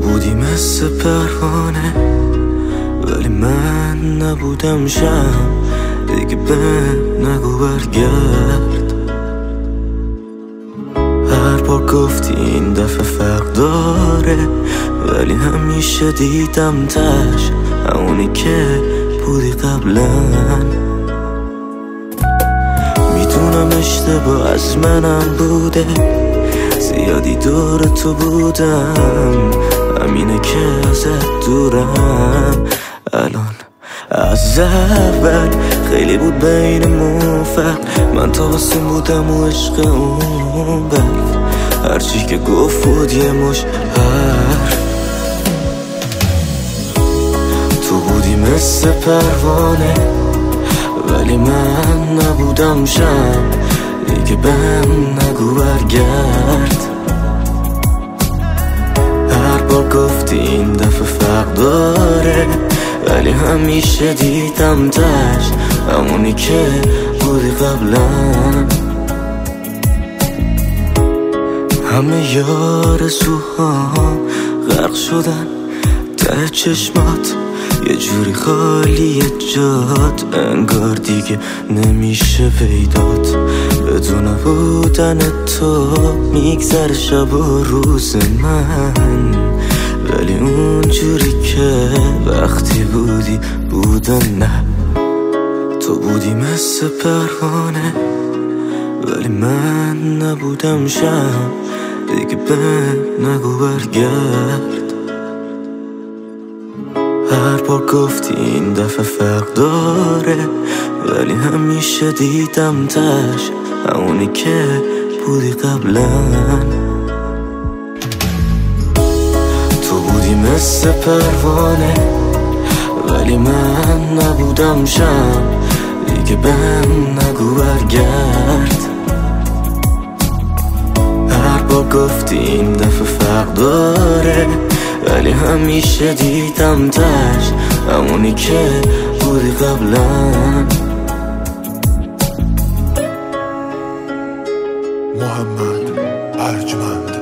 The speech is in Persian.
بودی مثل پروانه ولی من نبودم شم، دیگه به نگو برگرد. هر بار گفتی این دفعه فرق داره ولی همیشه دیدم تش همونی که بودی قبلا. میدونم اشتباه از منم بوده، زیادی دور تو بودم، همینه که ازت دورم الان. از اول خیلی بود بینمون فرق، من تا واسه بودم و عشق اون برف، هرچی که گفت بود یه مش حرف. تو بودی مثل پروانه ولی من نبودم شم، دیگه بهم نگو برگرد. هر بار گفتی این دفعه فرق داره ولی همیشه دیدم تش همونی که بودی قبلا. همه یارزوها غرق شدن ته چشمات، یه جوری خالی جات، انگار دیگه نمیشه پیدات. بدون بودن تو میگذره شب و روز من، ولی اون جوری که وقتی بودی بودن نه. تو بودی مثل پروانه ولی من نبودم شم، دیگه به نگو برگرد. هر بار گفتی این دفعه فرق داره ولی همیشه دیدم تش همونی که بودی قبلا. تو بودی مثل پروانه ولی من نبودم شم، دیگه بهم نگو برگرد. هر بار گفتی این دفعه فرق داره ولی همیشه دیدم تش همونی که بودی قبلا. محمد ارجمند.